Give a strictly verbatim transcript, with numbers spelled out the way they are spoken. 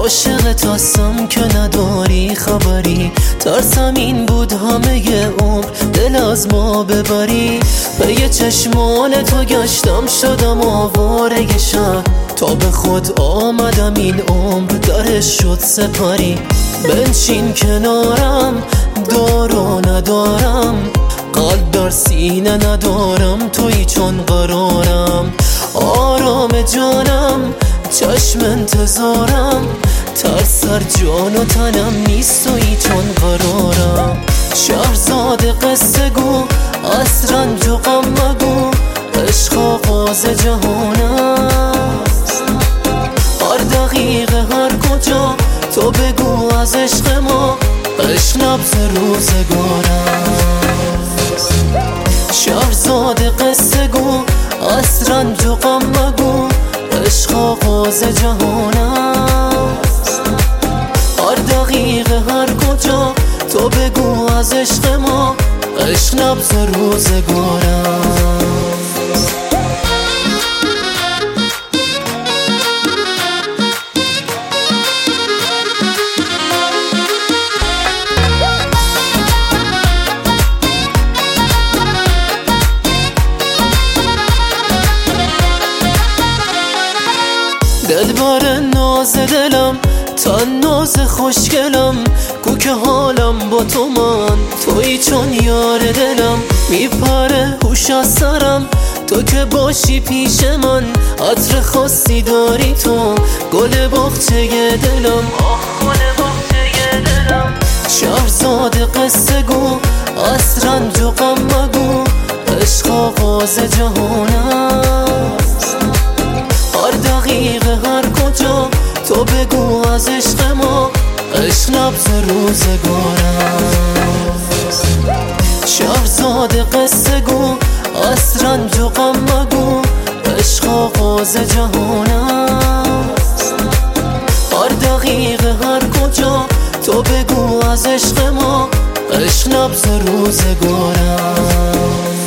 عاشقت هستم که نداری خبری، ترسم این بود همه عمر دل از ما ببری. پی چشمان تو گشتم شدم آواره شهر، تا به خود آمدم این عمر درش شد سپری. بنشین کنارم دارو ندارم، قلب در سینه ندارم تویی چون قرارم. آرام جانم چشم انتظارم، ترسر جان و تنم نیست تویی چون قرارم. شهرزاد قصه گو از رنج و غم مگو، عشق آغاز جهان است. هر دقیقه هر کجا تو بگو از عشق ما، عشق نبض روزگار است. شهرزاد قصه گو از رنج و غم مگو، عشق آغاز جهان است. هر دقیقه هر کجا تو بگو از عشق ما، عشق نبض روزگار است. دلبر ناز دلم تن ناز خوشگلم، گو که حالم با تو من تویی چون یار دلم. میپره هوش از سرم تو که باشی پیش من، عطر خاصی داری تو گل باغچه دلم. آه گل باغچه دلم. شهرزاد قصه گو از رنج و غم مگو، عشق آغاز جهان است. هر دقیقه هر کجا تو بگو از عشق ما، عشق نبض روزگار است. شهرزاد قصه گو از رنج و غم مگو، عشق آغاز جهان است. هر دقیقه هر کجا تو بگو از عشق ما، عشق نبض روزگار است.